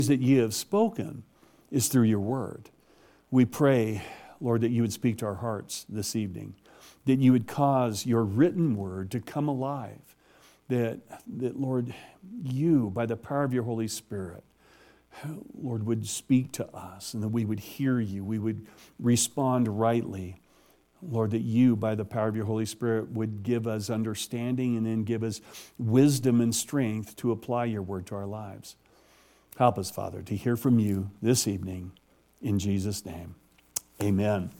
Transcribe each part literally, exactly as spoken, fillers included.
that ye have spoken is through your word. We pray, Lord, that you would speak to our hearts this evening, that you would cause your written word to come alive, that, that Lord, you, by the power of your Holy Spirit, Lord, would speak to us and that we would hear you, we would respond rightly. Lord, that you, by the power of your Holy Spirit, would give us understanding and then give us wisdom and strength to apply your word to our lives. Help us, Father, to hear from you this evening. In Jesus' name, amen.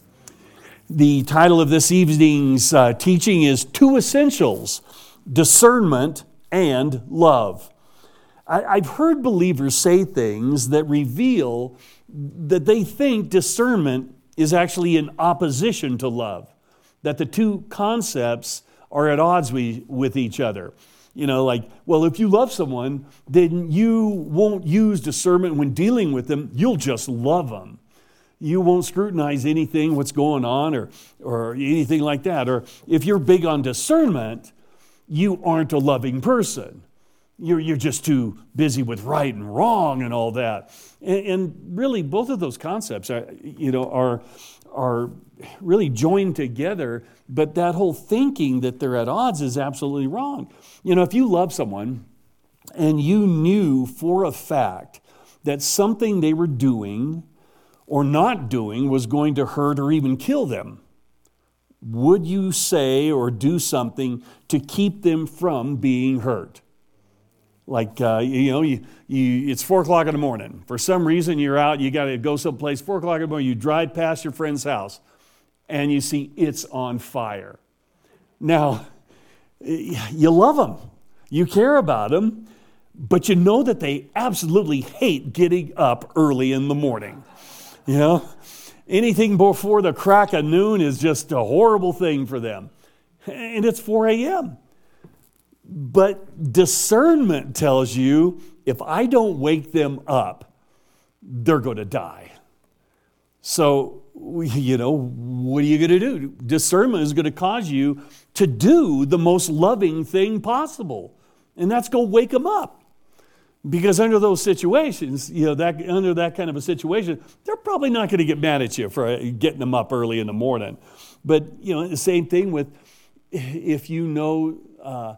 The title of this evening's uh, teaching is Two Essentials, Discernment and Love. I, I've heard believers say things that reveal that they think discernment is actually in opposition to love, that the two concepts are at odds we, with each other. You know, like, well, if you love someone, then you won't use discernment when dealing with them. You'll just love them. You won't scrutinize anything, what's going on, or, or anything like that. Or if you're big on discernment, you aren't a loving person. You're, you're just too busy with right and wrong and all that. And, and really, both of those concepts are, you know, are, are really joined together, but that whole thinking that they're at odds is absolutely wrong. You know, if you love someone and you knew for a fact that something they were doing or not doing was going to hurt or even kill them, would you say or do something to keep them from being hurt? Like, uh, you know, you, you, it's four o'clock in the morning. For some reason, you're out, you got to go someplace, four o'clock in the morning, you drive past your friend's house, and you see it's on fire. Now, you love them. You care about them, but you know that they absolutely hate getting up early in the morning. You know, anything before the crack of noon is just a horrible thing for them. And it's four a.m., but discernment tells you, if I don't wake them up, they're going to die. So, you know, what are you going to do? Discernment is going to cause you to do the most loving thing possible. And that's go wake them up. Because under those situations, you know, that under that kind of a situation, they're probably not going to get mad at you for getting them up early in the morning. But, you know, the same thing with if you know... Uh,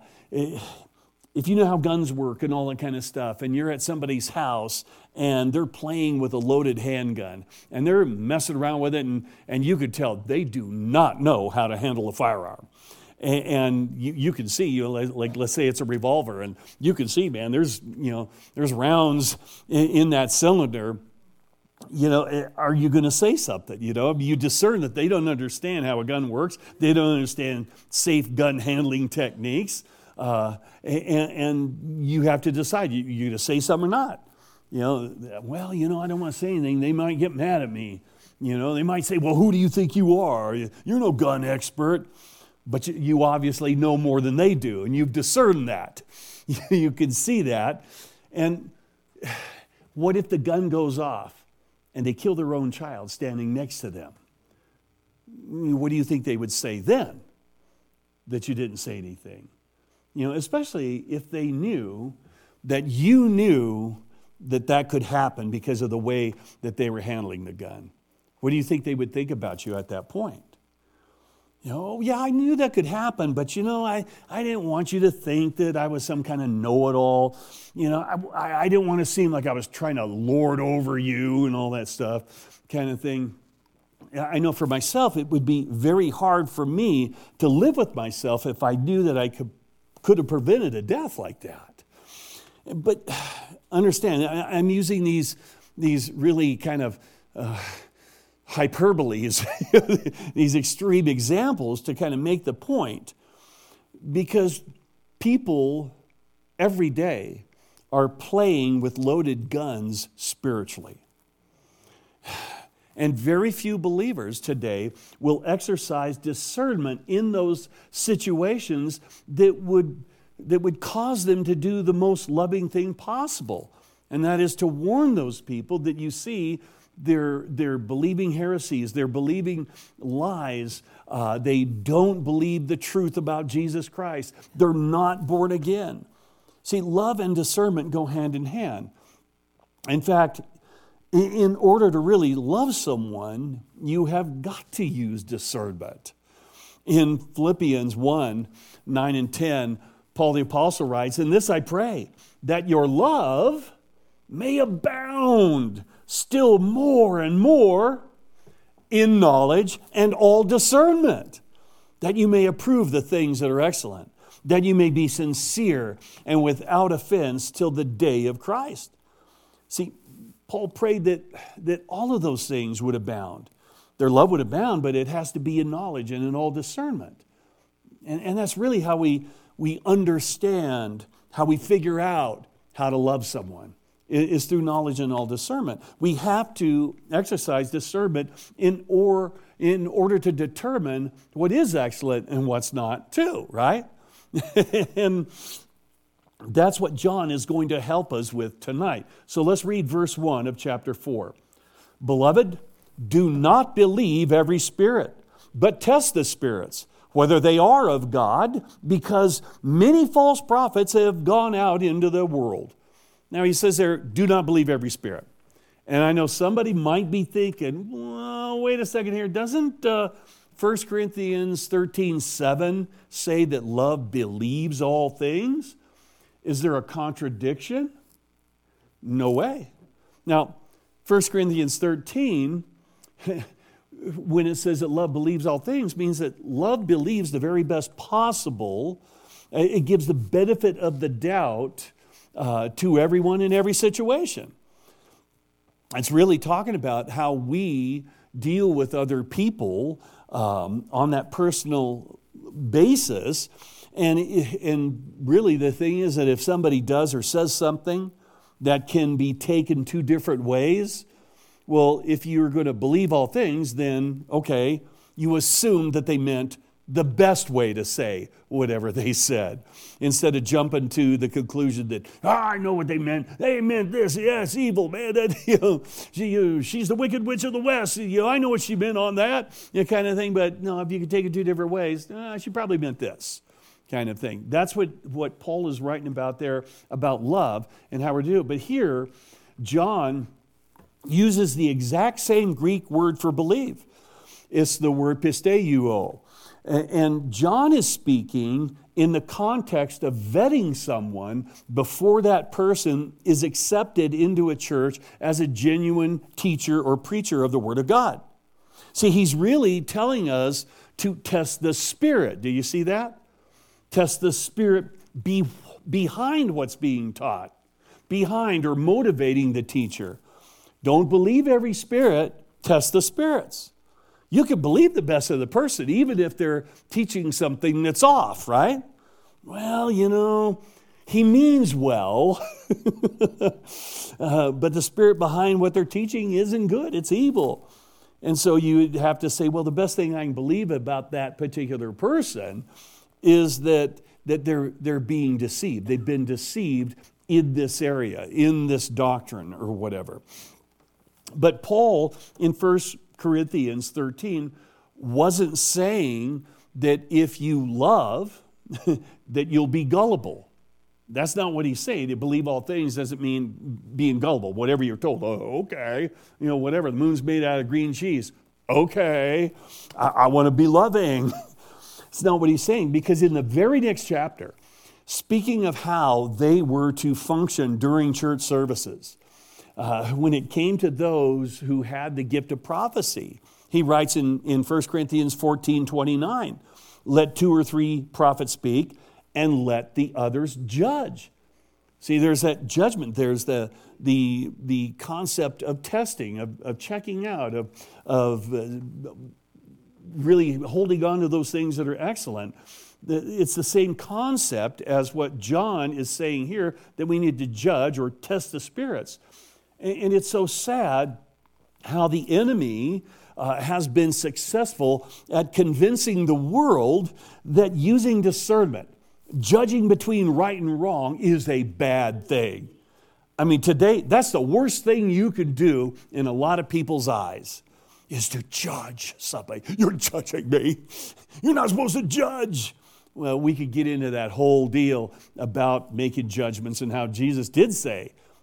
If you know how guns work and all that kind of stuff, and you're at somebody's house and they're playing with a loaded handgun and they're messing around with it, and, and you could tell they do not know how to handle a firearm. And, and you, you can see, you know, like, like let's say it's a revolver, and you can see, man, there's, you know, there's rounds in, in that cylinder. You know, are you going to say something? You know, you discern that they don't understand how a gun works. They don't understand safe gun handling techniques. Uh, and, and you have to decide, you, you going to say something or not? You know, well, you know, I don't want to say anything. They might get mad at me. You know, they might say, well, who do you think you are? You're no gun expert. But you, you obviously know more than they do, and you've discerned that. You can see that. And what if the gun goes off and they kill their own child standing next to them? What do you think they would say then? That you didn't say anything. You know, especially if they knew that you knew that that could happen because of the way that they were handling the gun. What do you think they would think about you at that point? You know, oh, yeah, I knew that could happen, but, you know, I, I didn't want you to think that I was some kind of know-it-all. You know, I, I didn't want to seem like I was trying to lord over you and all that stuff kind of thing. I know for myself, it would be very hard for me to live with myself if I knew that I could could have prevented a death like that. But understand, I'm using these, these really kind of uh, hyperboles, these extreme examples to kind of make the point, because people every day are playing with loaded guns spiritually. And very few believers today will exercise discernment in those situations that would, that would cause them to do the most loving thing possible. And that is to warn those people that you see they're, they're believing heresies, they're believing lies, uh, they don't believe the truth about Jesus Christ, they're not born again. See, love and discernment go hand in hand. In fact, in order to really love someone, you have got to use discernment. In Philippians one, nine and ten, Paul the Apostle writes, "In this I pray, that your love may abound still more and more in knowledge and all discernment, that you may approve the things that are excellent, that you may be sincere and without offense till the day of Christ." See, Paul prayed that, that all of those things would abound. Their love would abound, but it has to be in knowledge and in all discernment. And, and that's really how we, we understand, how we figure out how to love someone, is through knowledge and all discernment. We have to exercise discernment in, or, in order to determine what is excellent and what's not too, right? And that's what John is going to help us with tonight. So let's read verse one of chapter four. "Beloved, do not believe every spirit, but test the spirits, whether they are of God, because many false prophets have gone out into the world." Now he says there, do not believe every spirit. And I know somebody might be thinking, well, wait a second here. Doesn't uh, First Corinthians thirteen seven say that love believes all things? Is there a contradiction? No way. Now, First Corinthians thirteen, when it says that love believes all things, means that love believes the very best possible. It gives the benefit of the doubt uh, to everyone in every situation. It's really talking about how we deal with other people um, on that personal basis. And, and really the thing is that if somebody does or says something that can be taken two different ways, well, if you're going to believe all things, then, okay, you assume that they meant the best way to say whatever they said, instead of jumping to the conclusion that, oh, I know what they meant. They meant this. Yes, evil, man. That, you know, she, you, she's the wicked witch of the West. You know, I know what she meant on that, you know, kind of thing. But no, if you could take it two different ways, uh, she probably meant this kind of thing. That's what, what Paul is writing about there, about love and how we're doing. But here, John uses the exact same Greek word for believe. It's the word pisteuo. And John is speaking in the context of vetting someone before that person is accepted into a church as a genuine teacher or preacher of the Word of God. See, he's really telling us to test the Spirit. Do you see that? Test the Spirit be, behind what's being taught, behind or motivating the teacher. Don't believe every spirit, test the spirits. You can believe the best of the person, even if they're teaching something that's off, right? Well, you know, he means well, uh, but the spirit behind what they're teaching isn't good, it's evil. And so you'd have to say, well, the best thing I can believe about that particular person is that, that they're, they're being deceived. They've been deceived in this area, in this doctrine or whatever. But Paul, in First Corinthians thirteen, wasn't saying that if you love, that you'll be gullible. That's not what he's saying. To believe all things doesn't mean being gullible. Whatever you're told, oh, okay, you know, whatever. The moon's made out of green cheese. Okay, I, I want to be loving. It's not what he's saying, because in the very next chapter, speaking of how they were to function during church services, Uh, when it came to those who had the gift of prophecy, he writes in, in First Corinthians fourteen twenty-nine, let two or three prophets speak and let the others judge. See, there's that judgment. There's the, the, the concept of testing, of, of checking out, of, of uh, really holding on to those things that are excellent. It's the same concept as what John is saying here, that we need to judge or test the spirits. And it's so sad how the enemy uh, has been successful at convincing the world that using discernment, judging between right and wrong, is a bad thing. I mean, today, that's the worst thing you can do in a lot of people's eyes, is to judge somebody. You're judging me. You're not supposed to judge. Well, we could get into that whole deal about making judgments and how Jesus did say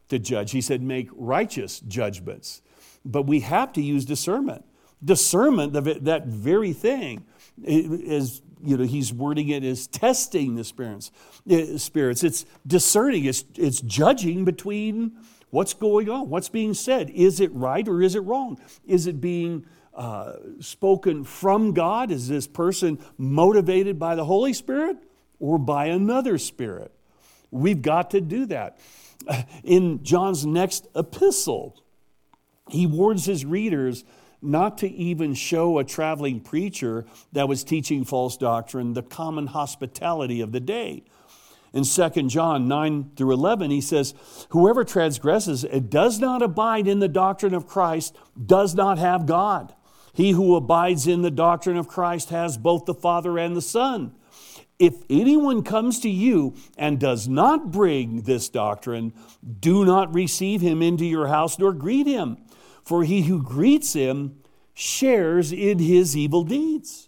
to judge. He said, make righteous judgments. But we have to use discernment. Discernment, that very thing, is, you know, he's wording it as testing the spirits. Spirits. It's discerning. It's, it's judging between what's going on, what's being said. Is it right or is it wrong? Is it being uh, spoken from God? Is this person motivated by the Holy Spirit or by another spirit? We've got to do that. In John's next epistle, he warns his readers not to even show a traveling preacher that was teaching false doctrine the common hospitality of the day. In Second John nine through eleven, he says, whoever transgresses and does not abide in the doctrine of Christ does not have God. He who abides in the doctrine of Christ has both the Father and the Son. If anyone comes to you and does not bring this doctrine, do not receive him into your house nor greet him. For he who greets him shares in his evil deeds.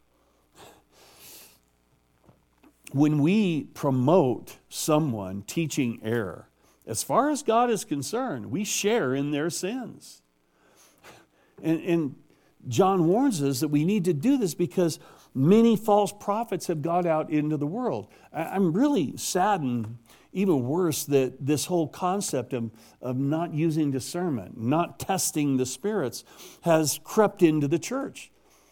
When we promote someone teaching error, as far as God is concerned, we share in their sins. And, and John warns us that we need to do this because many false prophets have gone out into the world. I'm really saddened, even worse, that this whole concept of, of not using discernment, not testing the spirits, has crept into the church.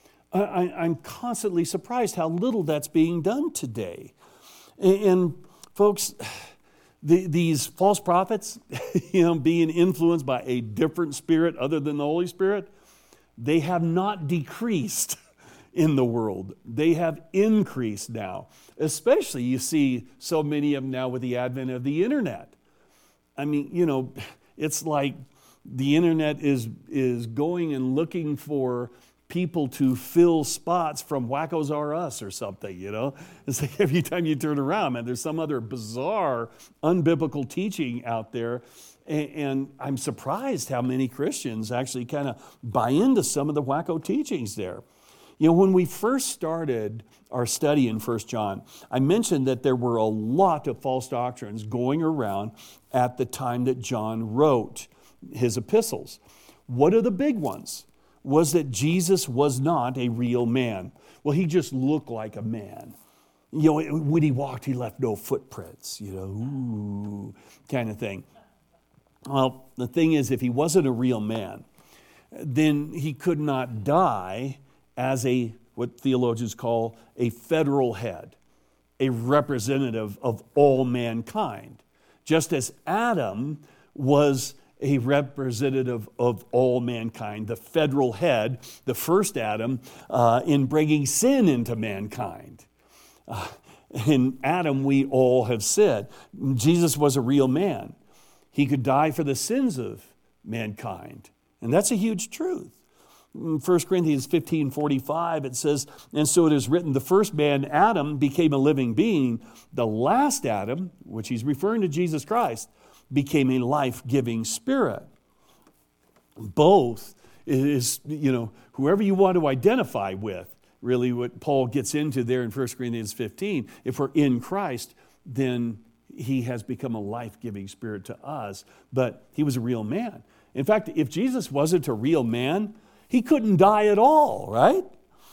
I, I'm constantly surprised how little that's being done today. And, and folks, the, these false prophets, you know, being influenced by a different spirit other than the Holy Spirit, they have not decreased in the world. They have increased now. Especially you see so many of them now with the advent of the internet. I mean, you know, it's like the internet is, is going and looking for people to fill spots from Wackos R Us or something, you know. It's like every time you turn around, man, there's some other bizarre, unbiblical teaching out there. And, and I'm surprised how many Christians actually kind of buy into some of the wacko teachings there. You know, when we first started our study in First John, I mentioned that there were a lot of false doctrines going around at the time that John wrote his epistles. One of the big ones was that Jesus was not a real man. Well, he just looked like a man. You know, when he walked, he left no footprints, you know, ooh, kind of thing. Well, the thing is, if he wasn't a real man, then he could not die as a, what theologians call a federal head, a representative of all mankind. Just as Adam was a representative of all mankind, the federal head, the first Adam, uh, in bringing sin into mankind. Uh, in Adam, we all have sinned. Jesus was a real man. He could die for the sins of mankind. And that's a huge truth. In First Corinthians fifteen forty-five, it says, and so it is written, the first man, Adam, became a living being. The last Adam, which he's referring to Jesus Christ, became a life-giving spirit. Both is, you know, whoever you want to identify with, really what Paul gets into there in First Corinthians fifteen. If we're in Christ, then he has become a life-giving spirit to us, but he was a real man. In fact, if Jesus wasn't a real man, he couldn't die at all, right?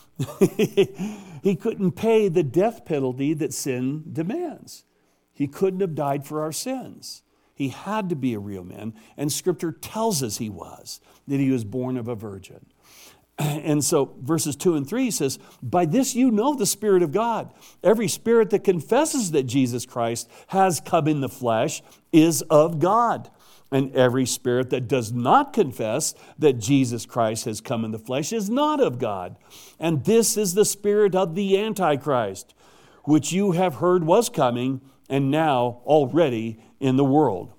He couldn't pay the death penalty that sin demands. He couldn't have died for our sins. He had to be a real man, and Scripture tells us he was, that he was born of a virgin. And so verses two and three says, by this you know the Spirit of God. Every spirit that confesses that Jesus Christ has come in the flesh is of God. And every spirit that does not confess that Jesus Christ has come in the flesh is not of God. And this is the spirit of the Antichrist, which you have heard was coming and now already in the world.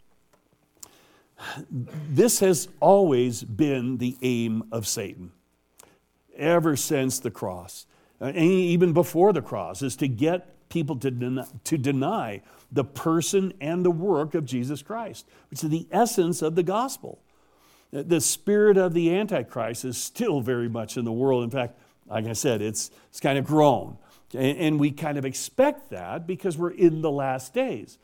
This has always been the aim of Satan, ever since the cross, and even before the cross, is to get people to deny, to deny the person and the work of Jesus Christ, which is the essence of the gospel. The spirit of the Antichrist is still very much in the world. In fact, like I said, it's, it's kind of grown. And we kind of expect that because we're in the last days.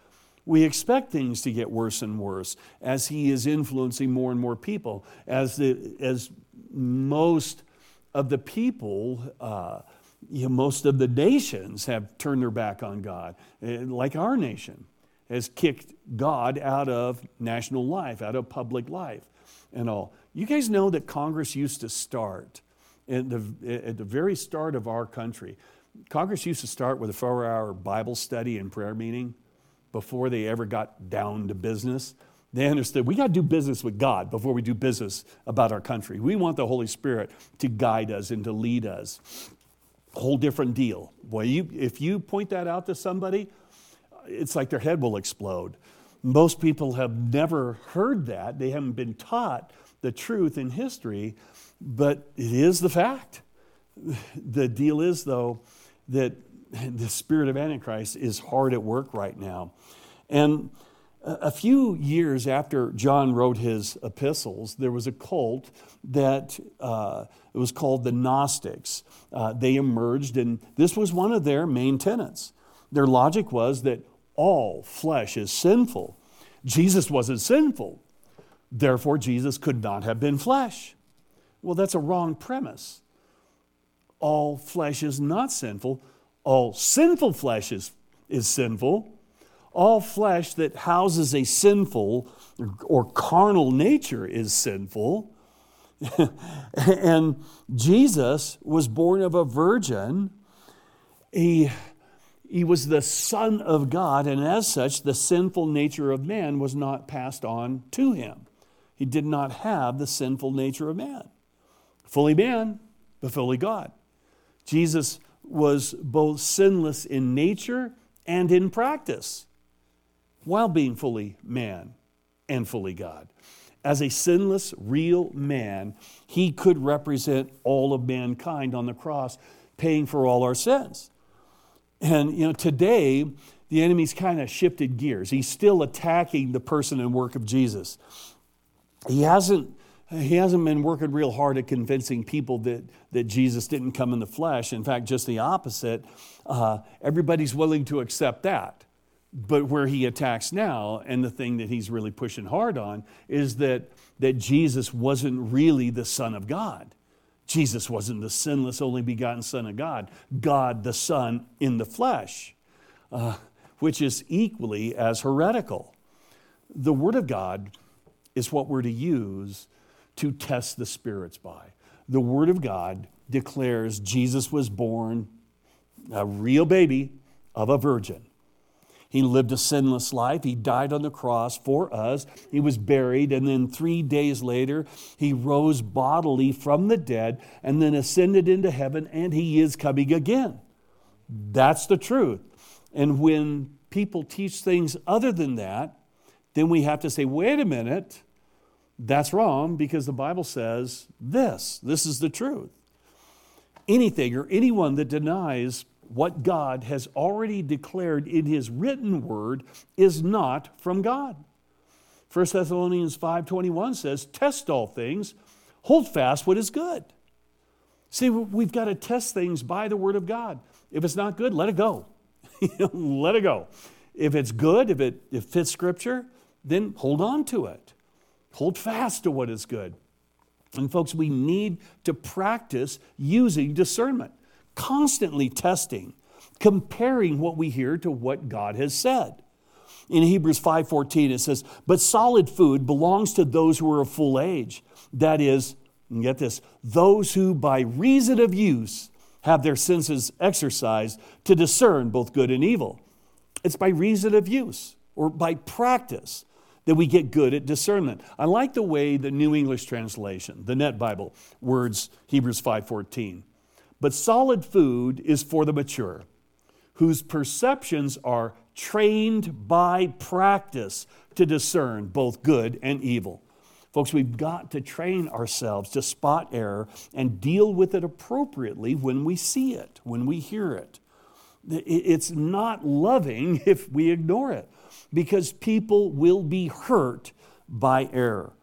We expect things to get worse and worse as he is influencing more and more people, as the as most of the people, uh, you know, most of the nations have turned their back on God, like our nation has kicked God out of national life, out of public life and all. You guys know that Congress used to start at the, at the very start of our country. Congress used to start with a four-hour Bible study and prayer meeting before they ever got down to business. They understood we got to do business with God before we do business about our country. We want the Holy Spirit to guide us and to lead us. A whole different deal. Boy, you, if you point that out to somebody, it's like their head will explode. Most people have never heard that. They haven't been taught the truth in history, but it is the fact. The deal is, though, that the spirit of Antichrist is hard at work right now. And a few years after John wrote his epistles, there was a cult that uh, it was called the Gnostics. Uh, they emerged, and this was one of their main tenets. Their logic was that all flesh is sinful. Jesus wasn't sinful. Therefore, Jesus could not have been flesh. Well, that's a wrong premise. All flesh is not sinful. All sinful flesh is, is sinful. All flesh that houses a sinful or carnal nature is sinful. And Jesus was born of a virgin. He, he was the Son of God, and as such, the sinful nature of man was not passed on to him. He did not have the sinful nature of man. Fully man, but fully God. Jesus was both sinless in nature and in practice, while being fully man and fully God. As a sinless, real man, he could represent all of mankind on the cross, paying for all our sins. And you know, today, the enemy's kind of shifted gears. He's still attacking the person and work of Jesus. He hasn't He hasn't been working real hard at convincing people that, that Jesus didn't come in the flesh. In fact, just the opposite. Uh, everybody's willing to accept that. But where he attacks now, and the thing that he's really pushing hard on, is that, that Jesus wasn't really the Son of God. Jesus wasn't the sinless, only begotten Son of God. God the Son in the flesh, uh, which is equally as heretical. The Word of God is what we're to use to test the spirits by. The Word of God declares Jesus was born a real baby of a virgin. He lived a sinless life. He died on the cross for us. He was buried, and then three days later, he rose bodily from the dead and then ascended into heaven, and he is coming again. That's the truth. And when people teach things other than that, then we have to say, wait a minute, that's wrong, because the Bible says this. This is the truth. Anything or anyone that denies what God has already declared in his written word is not from God. First Thessalonians five twenty-one says, test all things, hold fast what is good. See, we've got to test things by the word of God. If it's not good, let it go. Let it go. If it's good, if it, if it fits Scripture, then hold on to it. Hold fast to what is good. And folks, we need to practice using discernment, constantly testing, comparing what we hear to what God has said. In Hebrews five fourteen, it says, but solid food belongs to those who are of full age. That is, and get this, those who by reason of use have their senses exercised to discern both good and evil. It's by reason of use or by practice that we get good at discernment. I like the way the New English Translation, the Net Bible, words Hebrews five fourteen. But solid food is for the mature, whose perceptions are trained by practice to discern both good and evil. Folks, we've got to train ourselves to spot error and deal with it appropriately when we see it, when we hear it. It's not loving if we ignore it, because people will be hurt by error.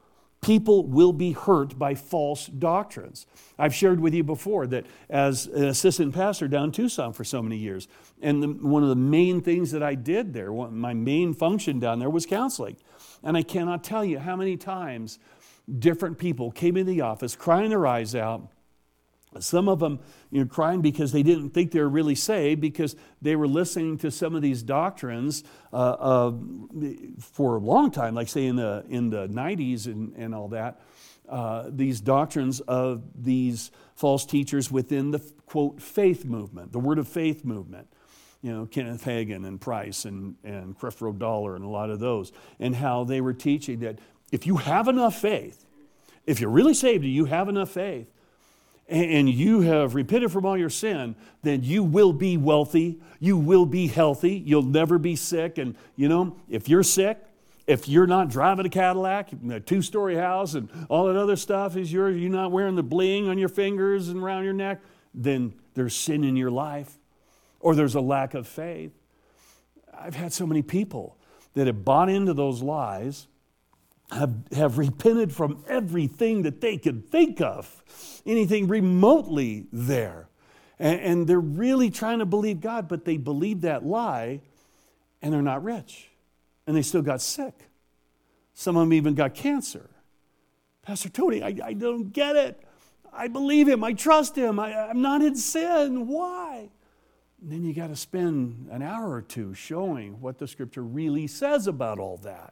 People will be hurt by false doctrines. I've shared with you before that as an assistant pastor down in Tucson for so many years, and the, one of the main things that I did there, one, my main function down there was counseling. And I cannot tell you how many times different people came in the office crying their eyes out. Some of them, you know, crying because they didn't think they were really saved because they were listening to some of these doctrines uh, uh, for a long time, like say in the in the nineties and, and all that. Uh, these doctrines of these false teachers within the, quote, faith movement, the Word of Faith movement. You know, Kenneth Hagin and Price and, and Creflo Dollar and a lot of those. And how they were teaching that if you have enough faith, if you're really saved and you have enough faith, and you have repented from all your sin, then you will be wealthy, you will be healthy, you'll never be sick. And, you know, if you're sick, if you're not driving a Cadillac, a two-story house, and all that other stuff is yours, you're not wearing the bling on your fingers and around your neck, then there's sin in your life, or there's a lack of faith. I've had so many people that have bought into those lies, have, have repented from everything that they could think of, anything remotely there. And, and they're really trying to believe God, but they believe that lie, and they're not rich. And they still got sick. Some of them even got cancer. Pastor Tony, I, I don't get it. I believe him. I trust him. I, I'm not in sin. Why? And then you got to spend an hour or two showing what the Scripture really says about all that.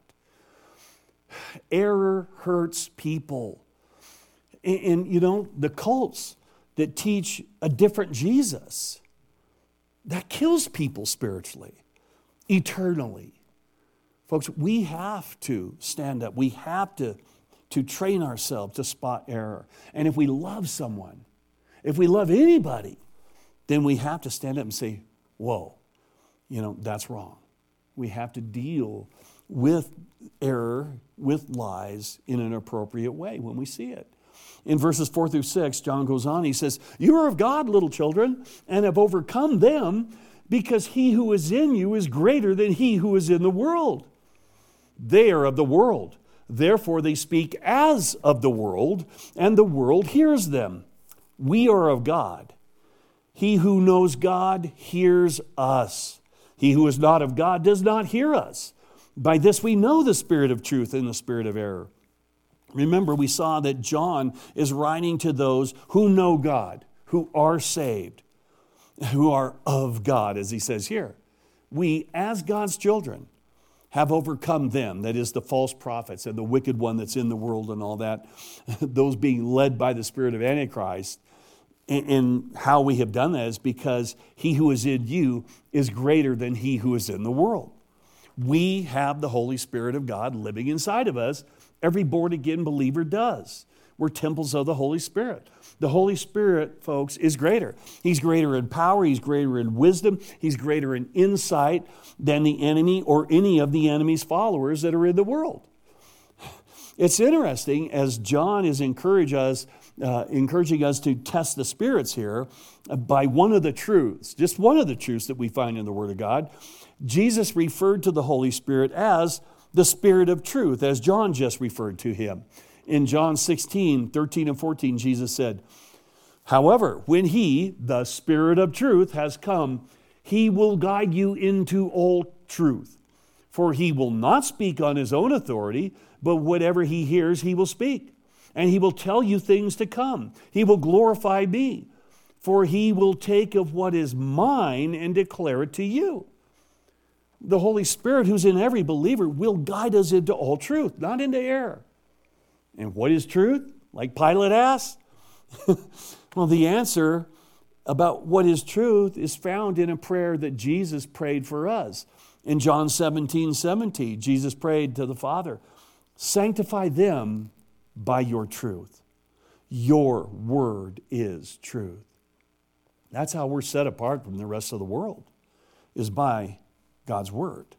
Error hurts people. And, and you know, the cults that teach a different Jesus, that kills people spiritually, eternally. Folks, we have to stand up. We have to, to train ourselves to spot error. And if we love someone, if we love anybody, then we have to stand up and say, whoa, you know, that's wrong. We have to deal with error, with lies in an appropriate way when we see it. In verses four through six, John goes on, he says, you are of God, little children, and have overcome them, because he who is in you is greater than he who is in the world. They are of the world. Therefore they speak as of the world, and the world hears them. We are of God. He who knows God hears us. He who is not of God does not hear us. By this we know the spirit of truth and the spirit of error. Remember, we saw that John is writing to those who know God, who are saved, who are of God, as he says here. We, as God's children, have overcome them, that is the false prophets and the wicked one that's in the world and all that, those being led by the spirit of Antichrist. And how we have done that is because he who is in you is greater than he who is in the world. We have the Holy Spirit of God living inside of us. Every born-again believer does. We're temples of the Holy Spirit. The Holy Spirit, folks, is greater. He's greater in power. He's greater in wisdom. He's greater in insight than the enemy or any of the enemy's followers that are in the world. It's interesting, as John is encourage us, uh, encouraging us to test the spirits here uh, by one of the truths, just one of the truths that we find in the Word of God. Jesus referred to the Holy Spirit as the Spirit of truth, as John just referred to him. In John sixteen, thirteen and fourteen, Jesus said, however, when he, the Spirit of truth, has come, he will guide you into all truth. For he will not speak on his own authority, but whatever he hears, he will speak. And he will tell you things to come. He will glorify me, for he will take of what is mine and declare it to you. The Holy Spirit, who's in every believer, will guide us into all truth, not into error. And what is truth? Like Pilate asked? Well, the answer about what is truth is found in a prayer that Jesus prayed for us. In John seventeen, seventeen, Jesus prayed to the Father, sanctify them by your truth. Your word is truth. That's how we're set apart from the rest of the world, is by God's word.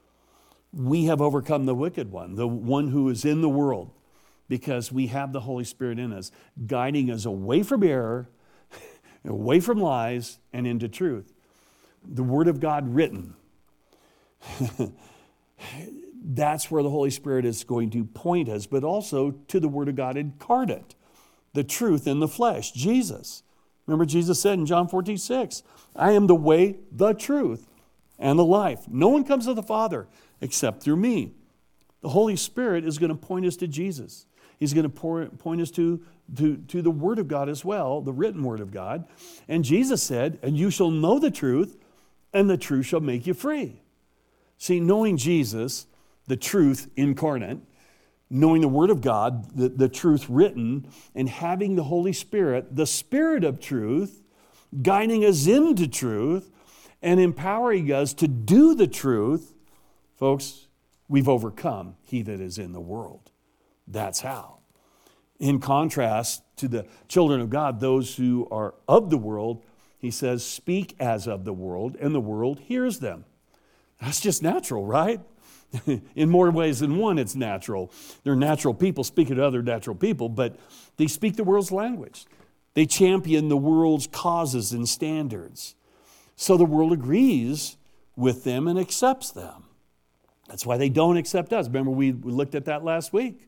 We have overcome the wicked one, the one who is in the world, because we have the Holy Spirit in us, guiding us away from error, away from lies, and into truth. The Word of God written. That's where the Holy Spirit is going to point us, but also to the Word of God incarnate, the truth in the flesh, Jesus. Remember Jesus said in John fourteen six, I am the way, the truth, and the life. No one comes to the Father except through me. The Holy Spirit is going to point us to Jesus. He's going to pour, point us to, to, to the Word of God as well, the written Word of God. And Jesus said, and you shall know the truth, and the truth shall make you free. See, knowing Jesus, the truth incarnate, knowing the Word of God, the, the truth written, and having the Holy Spirit, the Spirit of truth, guiding us into truth and empowering us to do the truth, folks, we've overcome he that is in the world. That's how. In contrast to the children of God, those who are of the world, he says, speak as of the world, and the world hears them. That's just natural, right? In more ways than one, it's natural. They're natural people speaking to other natural people, but they speak the world's language. They champion the world's causes and standards. So the world agrees with them and accepts them. That's why they don't accept us. Remember, we looked at that last week.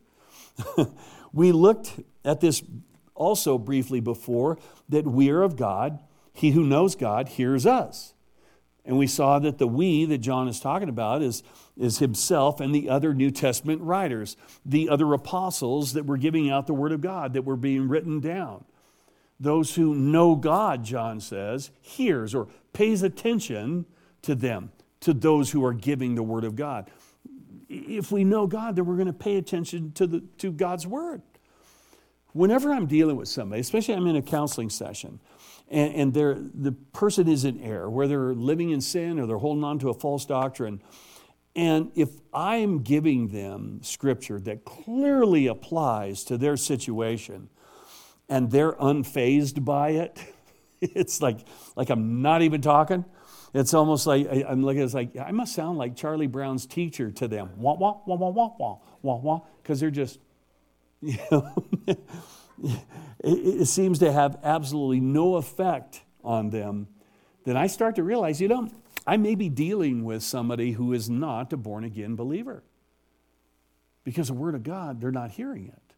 We looked at this also briefly before, that we are of God. He who knows God hears us. And we saw that the we that John is talking about is, is himself and the other New Testament writers, the other apostles that were giving out the Word of God, that were being written down. Those who know God, John says, hears or pays attention to them, to those who are giving the Word of God. If we know God, then we're going to pay attention to, the, to God's Word. Whenever I'm dealing with somebody, especially I'm in a counseling session, and, and they're, the person is in error, where they're living in sin or they're holding on to a false doctrine, and if I'm giving them Scripture that clearly applies to their situation, and they're unfazed by it, it's like, like I'm not even talking. It's almost like, I'm looking, it's like, I must sound like Charlie Brown's teacher to them. Wah, wah, wah, wah, wah, wah, wah, wah, because they're just, you know, it, it seems to have absolutely no effect on them. Then I start to realize, you know, I may be dealing with somebody who is not a born-again believer. Because the Word of God, they're not hearing it.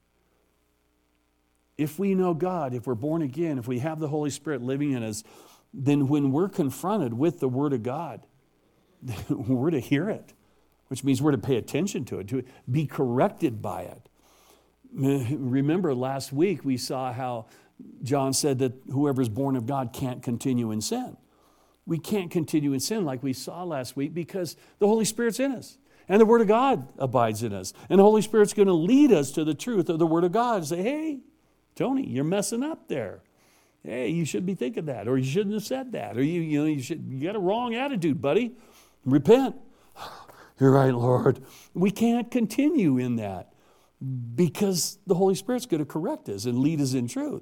If we know God, if we're born again, if we have the Holy Spirit living in us, then when we're confronted with the Word of God, we're to hear it, which means we're to pay attention to it, to be corrected by it. Remember last week we saw how John said that whoever's born of God can't continue in sin. We can't continue in sin like we saw last week because the Holy Spirit's in us. And the Word of God abides in us. And the Holy Spirit's going to lead us to the truth of the Word of God and say, hey, Tony, you're messing up there. Hey, you should be thinking that, or you shouldn't have said that, or you, you know, you should, you got a wrong attitude, buddy. Repent. You're right, Lord. We can't continue in that because the Holy Spirit's going to correct us and lead us in truth.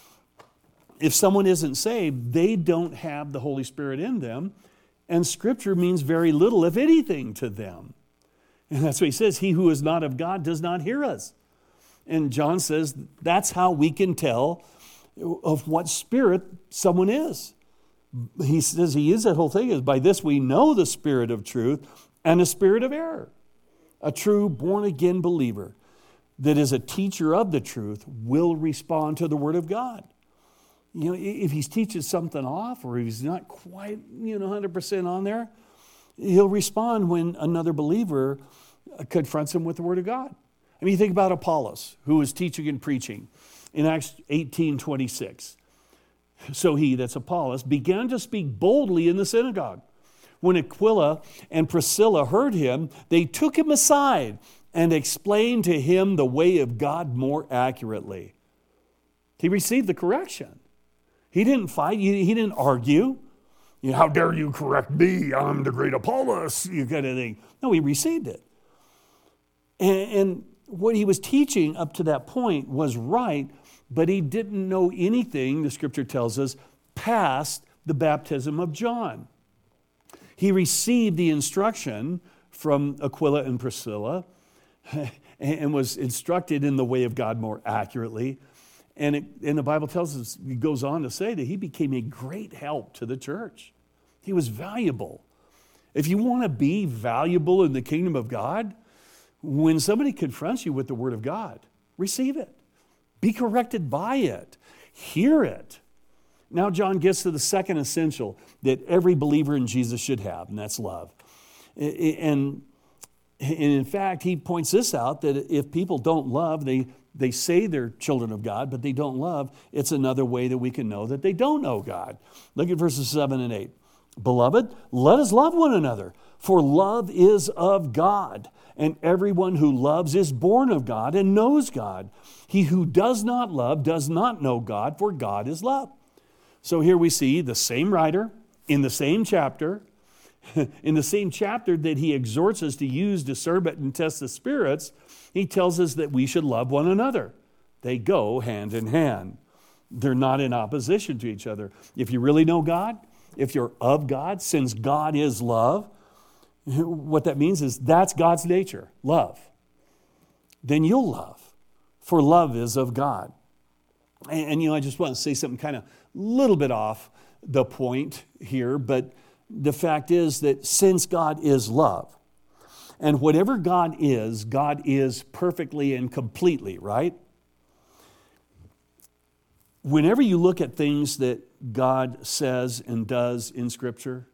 If someone isn't saved, they don't have the Holy Spirit in them, and Scripture means very little, if anything, to them. And that's what he says, he who is not of God does not hear us. And John says that's how we can tell of what spirit someone is. He says he is that whole thing is by this we know the spirit of truth and the spirit of error. A true born-again believer that is a teacher of the truth will respond to the Word of God. You know, if he's teaching something off or if he's not quite, you know, one hundred percent on there, he'll respond when another believer confronts him with the Word of God. I mean, you think about Apollos, who was teaching and preaching in Acts eighteen twenty-six. So he, that's Apollos, began to speak boldly in the synagogue. When Aquila and Priscilla heard him, they took him aside and explained to him the way of God more accurately. He received the correction. He didn't fight. He didn't argue. You know, how dare you correct me? I'm the great Apollos, you kind of thing. No, he received it. And, and what he was teaching up to that point was right, but he didn't know anything, the Scripture tells us, past the baptism of John. He received the instruction from Aquila and Priscilla and was instructed in the way of God more accurately. And, it, and the Bible tells us, it goes on to say that he became a great help to the church. He was valuable. If you want to be valuable in the kingdom of God, When somebody confronts you with the Word of God, receive it. Be corrected by it. Hear it. Now John gets to the second essential that every believer in Jesus should have, and that's love. And, and in fact, he points this out, that if people don't love, they, they say they're children of God, but they don't love, it's another way that we can know that they don't know God. Look at verses seven and eight. Beloved, let us love one another, for love is of God, and everyone who loves is born of God and knows God. He who does not love does not know God, for God is love. So here we see the same writer in the same chapter, in the same chapter that he exhorts us to use discernment and test the spirits, he tells us that we should love one another. They go hand in hand. They're not in opposition to each other. If you really know God, if you're of God, since God is love, what that means is that's God's nature, love. Then you'll love, for love is of God. And, and you know, I just want to say something kind of a little bit off the point here, but the fact is that since God is love, and whatever God is, God is perfectly and completely, right? Whenever you look at things that God says and does in Scripture,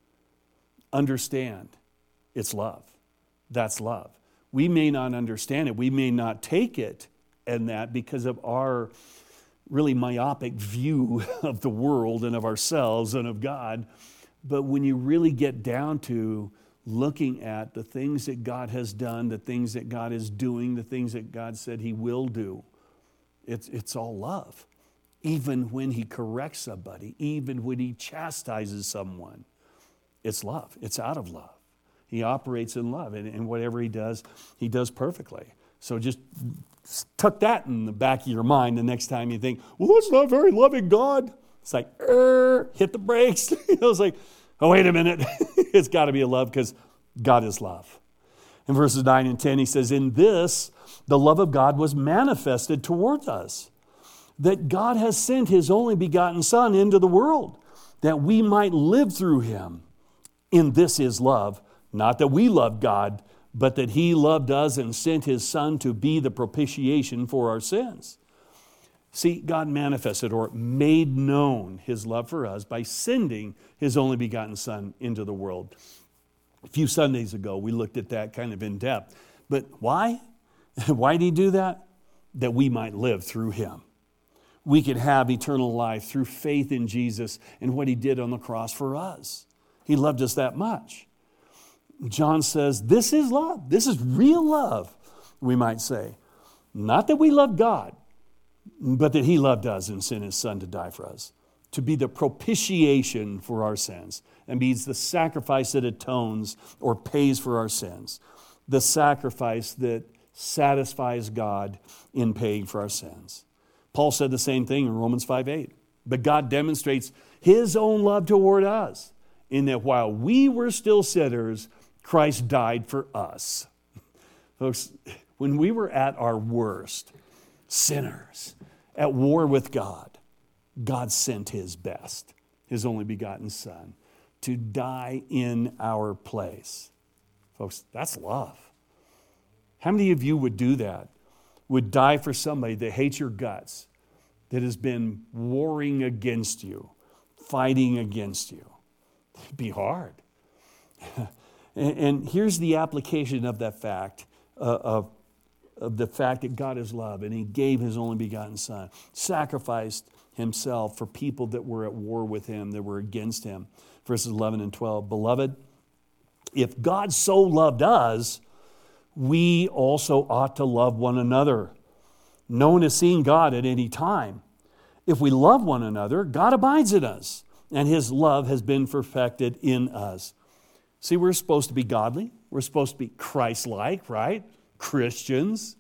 understand it's love. That's love. We may not understand it. We may not take it in that because of our really myopic view of the world and of ourselves and of God. But when you really get down to looking at the things that God has done, the things that God is doing, the things that God said He will do, it's, it's all love. Even when He corrects somebody, even when He chastises someone, it's love. It's out of love. He operates in love, and, and whatever He does, He does perfectly. So just tuck that in the back of your mind the next time you think, well, that's not very loving God. It's like, er, hit the brakes. It was like, oh, wait a minute. It's got to be a love because God is love. In verses nine and ten, he says, in this, the love of God was manifested towards us, that God has sent His only begotten Son into the world, that we might live through Him. In this is love, not that we loved God, but that He loved us and sent His Son to be the propitiation for our sins. See, God manifested or made known His love for us by sending His only begotten Son into the world. A few Sundays ago, we looked at that kind of in depth. But why? Why did He do that? That we might live through Him. We could have eternal life through faith in Jesus and what He did on the cross for us. He loved us that much. John says, this is love. This is real love, we might say. Not that we love God, but that He loved us and sent His Son to die for us, to be the propitiation for our sins, and means the sacrifice that atones or pays for our sins, the sacrifice that satisfies God in paying for our sins. Paul said the same thing in Romans five eight. But God demonstrates His own love toward us in that while we were still sinners, Christ died for us. Folks, when we were at our worst, sinners, at war with God, God sent His best, His only begotten Son, to die in our place. Folks, that's love. How many of you would do that? Would die for somebody that hates your guts, that has been warring against you, fighting against you? It'd be hard. and, and here's the application of that fact, uh, of, of the fact that God is love, and He gave His only begotten Son, sacrificed Himself for people that were at war with Him, that were against Him. Verses eleven and twelve, beloved, if God so loved us, we also ought to love one another. No one has seen God at any time. If we love one another, God abides in us, and His love has been perfected in us. See, we're supposed to be godly. We're supposed to be Christ-like, right? Christians.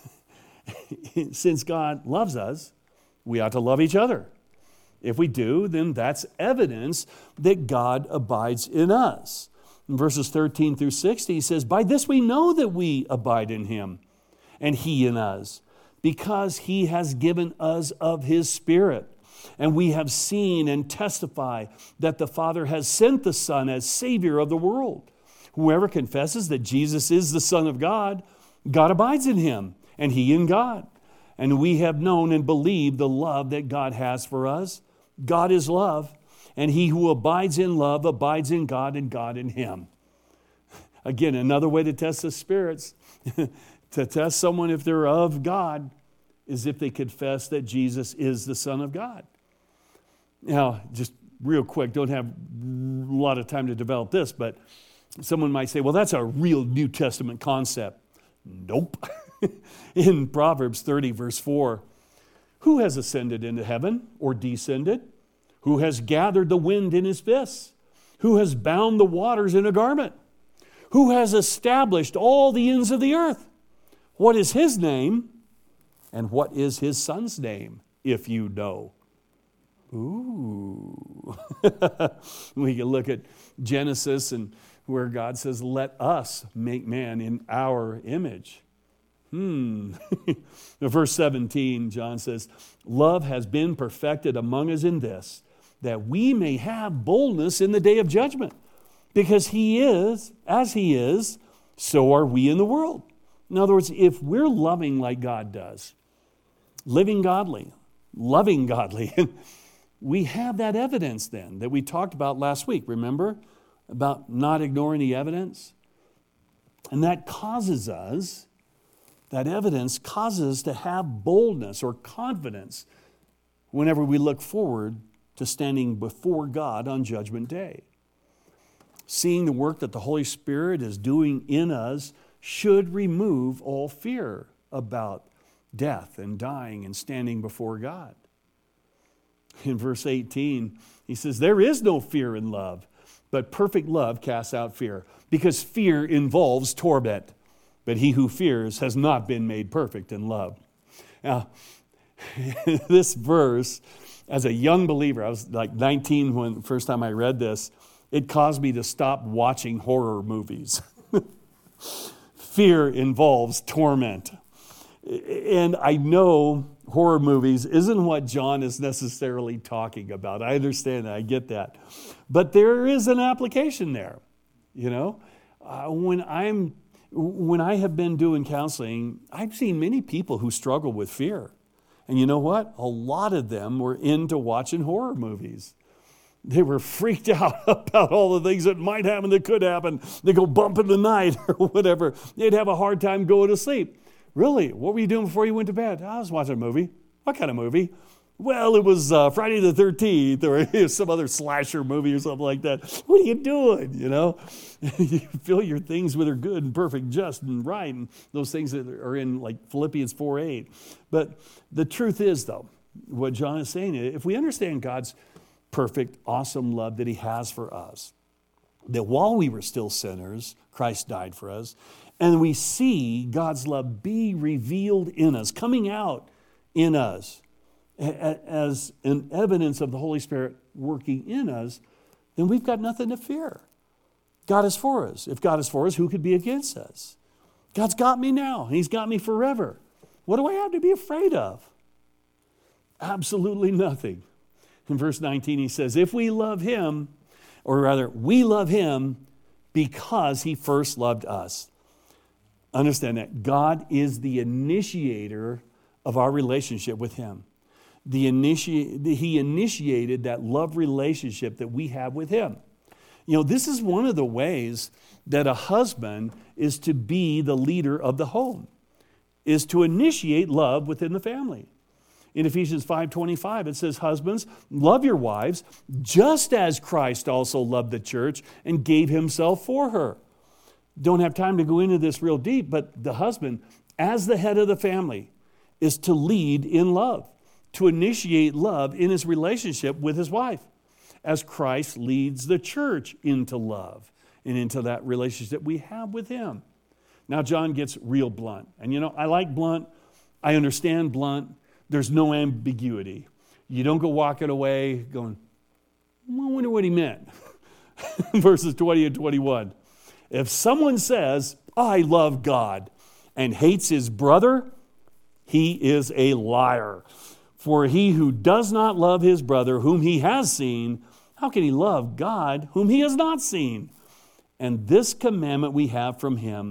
Since God loves us, we ought to love each other. If we do, then that's evidence that God abides in us. In verses thirteen through sixty, he says, by this we know that we abide in Him, and He in us, because He has given us of His Spirit. And we have seen and testify that the Father has sent the Son as Savior of the world. Whoever confesses that Jesus is the Son of God God abides in him, and he in God. And we have known and believed the love that God has for us. God is love, and he who abides in love abides in God, and God in him. Again, another way to test the spirits, to test someone if they're of God, is if they confess that Jesus is the Son of God. Now, just real quick, don't have a lot of time to develop this, but someone might say, well, that's a real New Testament concept. Nope. In Proverbs thirty, verse four, who has ascended into heaven or descended? Who has gathered the wind in his fists? Who has bound the waters in a garment? Who has established all the ends of the earth? What is his name? And what is his son's name, if you know? Ooh. We can look at Genesis and where God says, let us make man in our image. Hmm. In verse seventeen, John says, love has been perfected among us in this, that we may have boldness in the day of judgment. Because he is, as he is, so are we in the world. In other words, if we're loving like God does, living godly, loving godly, we have that evidence then that we talked about last week, remember? About not ignoring the evidence. And that causes us, that evidence causes us to have boldness or confidence whenever we look forward to standing before God on Judgment Day. Seeing the work that the Holy Spirit is doing in us should remove all fear about death and dying and standing before God. In verse eighteen, he says, there is no fear in love, but perfect love casts out fear, because fear involves torment. But he who fears has not been made perfect in love. Now, this verse, as a young believer, I was like nineteen when the first time I read this, it caused me to stop watching horror movies. Fear involves torment. And I know horror movies isn't what John is necessarily talking about. I understand that. I get that. But there is an application there. You know, uh, when I'm when I have been doing counseling, I've seen many people who struggle with fear. And you know what? A lot of them were into watching horror movies. They were freaked out about all the things that might happen, that could happen. They go bump in the night or whatever. They'd have a hard time going to sleep. Really? What were you doing before you went to bed? I was watching a movie. What kind of movie? Well, it was uh, Friday the thirteenth or some other slasher movie or something like that. What are you doing, you know? You fill your things with are good and perfect, just and right, and those things that are in like Philippians four eight. But the truth is, though, what John is saying, if we understand God's perfect, awesome love that he has for us, that while we were still sinners, Christ died for us, and we see God's love be revealed in us, coming out in us as an evidence of the Holy Spirit working in us, then we've got nothing to fear. God is for us. If God is for us, who could be against us? God's got me now, and he's got me forever. What do I have to be afraid of? Absolutely nothing. In verse nineteen, he says, if we love him, or rather, we love him because he first loved us. Understand that God is the initiator of our relationship with him. The initi- he initiated that love relationship that we have with him. You know, this is one of the ways that a husband is to be the leader of the home, is to initiate love within the family. In Ephesians five twenty-five, it says, husbands, love your wives, just as Christ also loved the church and gave himself for her. Don't have time to go into this real deep, but the husband, as the head of the family, is to lead in love, to initiate love in his relationship with his wife, as Christ leads the church into love and into that relationship we have with him. Now, John gets real blunt. And you know, I like blunt. I understand blunt. There's no ambiguity. You don't go walking away going, well, I wonder what he meant. Verses twenty and twenty-one. If someone says, I love God, and hates his brother, he is a liar. For he who does not love his brother whom he has seen, how can he love God whom he has not seen? And this commandment we have from him,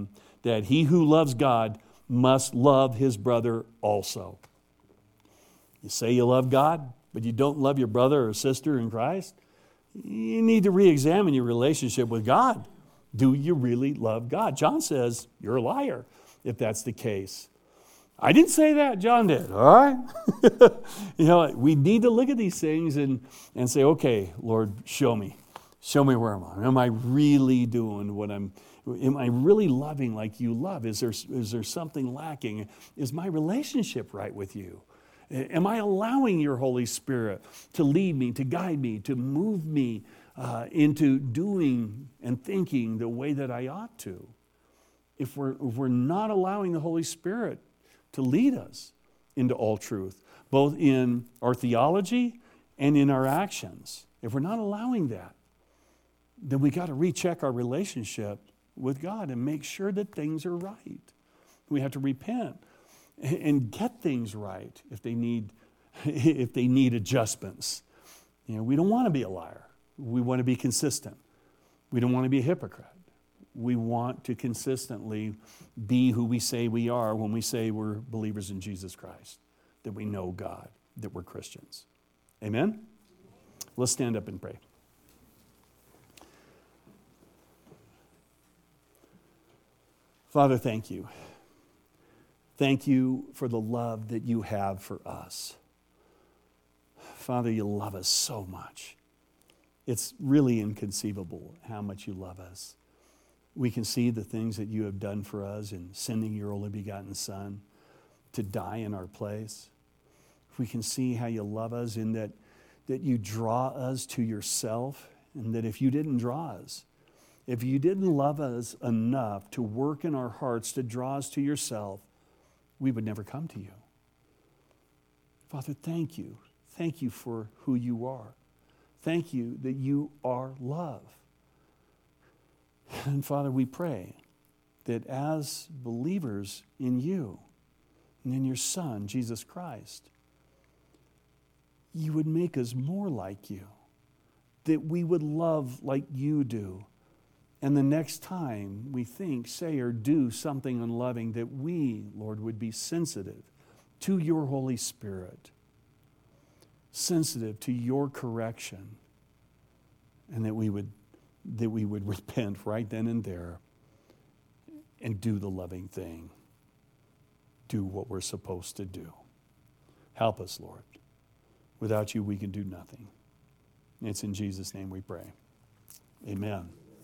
that he who loves God must love his brother also. You say you love God, but you don't love your brother or sister in Christ? You need to re-examine your relationship with God. Do you really love God? John says you're a liar if that's the case. I didn't say that, John did, all right? You know, we need to look at these things and, and say, okay, Lord, show me. Show me where am I? Am I really doing what I'm, am I really loving like you love? Is there, is there something lacking? Is my relationship right with you? Am I allowing your Holy Spirit to lead me, to guide me, to move me uh, into doing and thinking the way that I ought to? If we're, if we're not allowing the Holy Spirit to lead us into all truth, both in our theology and in our actions, if we're not allowing that, then we got to recheck our relationship with God and make sure that things are right. We have to repent and get things right if they need if they need adjustments. You know, we don't want to be a liar. We want to be consistent. We don't want to be a hypocrite. We want to consistently be who we say we are when we say we're believers in Jesus Christ, that we know God, that we're Christians. Amen? Let's stand up and pray. Father, thank you. Thank you for the love that you have for us. Father, you love us so much. It's really inconceivable how much you love us. We can see the things that you have done for us in sending your only begotten Son to die in our place. We can see how you love us in that, that you draw us to yourself, and that if you didn't draw us, if you didn't love us enough to work in our hearts to draw us to yourself, we would never come to you. Father, thank you. Thank you for who you are. Thank you that you are love. And Father, we pray that as believers in you and in your Son, Jesus Christ, you would make us more like you, that we would love like you do. And the next time we think, say, or do something unloving, that we, Lord, would be sensitive to your Holy Spirit, sensitive to your correction, and that we would that we would repent right then and there and do the loving thing, do what we're supposed to do. Help us, Lord. Without you, we can do nothing. It's in Jesus' name we pray. Amen.